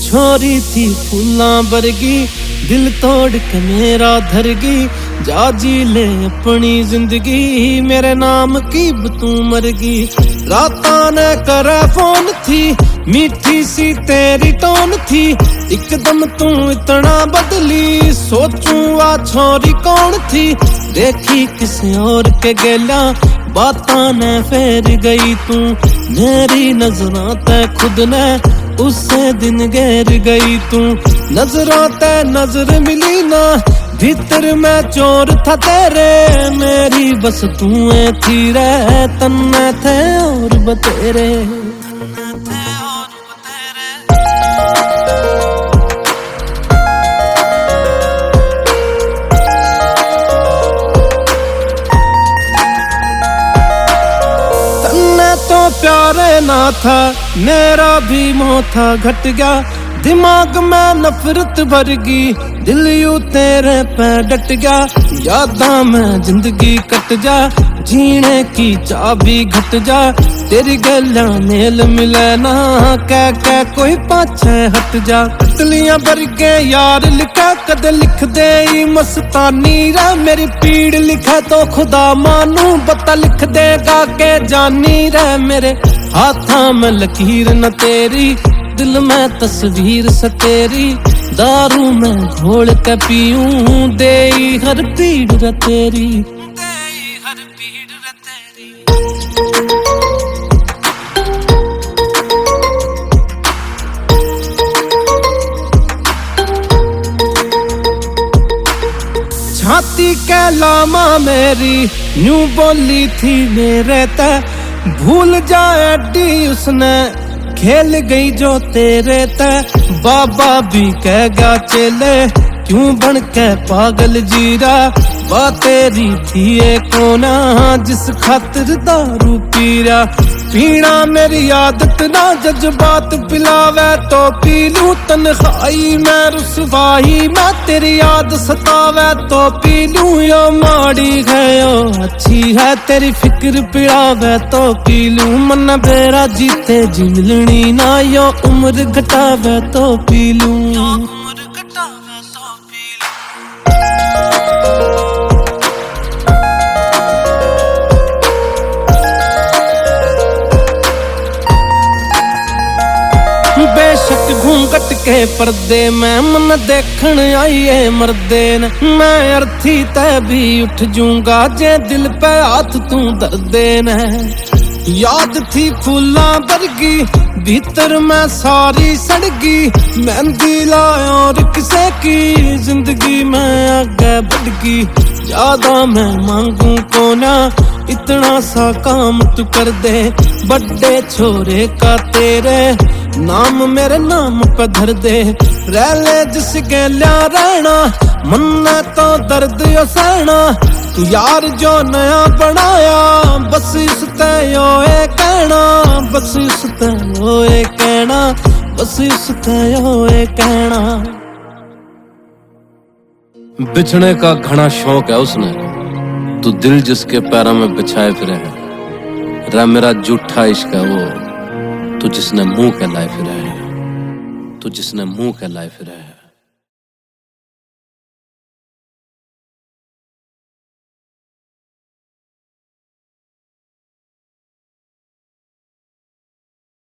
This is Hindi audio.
छोरी थी फूलां वर्गी, दिल तोड़ के मेरा धरगी। जा जी ले अपनी जिंदगी, मेरे नाम की तू मरगी। रातां ने करे फोन थी, मीठी सी तेरी टोन थी। एकदम तू इतना बदली, सोचूं आ छोरी कौन थी। देखी किसी और के गेला, बातां ने फेर गई तू। मेरी नजरां ते खुद ने उससे दिन घेर गई तू। नजरों ते नजर मिली ना, भीतर मैं चोर था तेरे। मेरी बस तू थी रे, तन्ने थे और बतेरे। तन्ने तो प्यारे ना था, मेरा भी मोह था घट गया। दिमाग में नफरत भर गई, दिल यूं तेरे पे डट गया। यादां में जिंदगी कट जा, जीने की चाबी घट जा। तेरी गलियां नेल मिले ना, कह कोई पाछे हट जा। तितलियां वर्गे यार लिखा, कदे लिख दे मस्तानी रे। मेरी पीड़ लिखे तो खुदा मानू, बता लिख देगा के जानी रे। मेरे हाथां में लकीर न तेरी, दिल में तस्वीर से तेरी। दारू में घोल के पीऊं, दे हर पीड़ रे तेरी। छाती के लामा मेरी यूं बोली थी मेरे ते। भूल जाए डी उसने, खेल गई जो तेरे ते। बाबा भी कह गया चले, क्यों बन के पागल जीरा। बात तेरी थी ये कोना, जिस खातिर दारू पीरा। पीना मेरी आदत ना, जज्बात पिलावे तो पी लूं। तन्हाई मैं रुसवाई, मैं तेरी याद सतावे तो पी लूं। यो माड़ी है यो अच्छी है, तेरी फिक्र पिलावे तो पी लूं। मन बेरा जीते जी मिलनी ना, यो उम्र घटावे तो पी लूं। बेशक घूंघट के पर्दे में मन देखण आइए मर्दे न। मैं अर्थी तय भी उठ जूंगा, जे दिल पे हाथ तू दर्दे न। याद थी फूलां वर्गी, भीतर में सारी सड़गी। मेहंदी लाया और किसे की, जिंदगी में आगे बढ़ गई। ज्यादा मैं मांगू कोना, इतना सा काम तू कर दे। बड़े छोरे का तेरे नाम मेरे नाम पे धर दे। रह ले जिस गेल्या रहना, मन तो दर्द यो सहना। यार जो नया बनाया, बस इस यो कहना। बस इस यो कहना, बस इस यो कहना। बिछने का घना शौक है उसने, तू दिल जिसके पैरों में बिछाए फिरे है। रा मेरा झूठा इश्क है वो, तू जिसने मुंह के लाए फिरा है। तू जिसने मुंह के लाए फिरा है।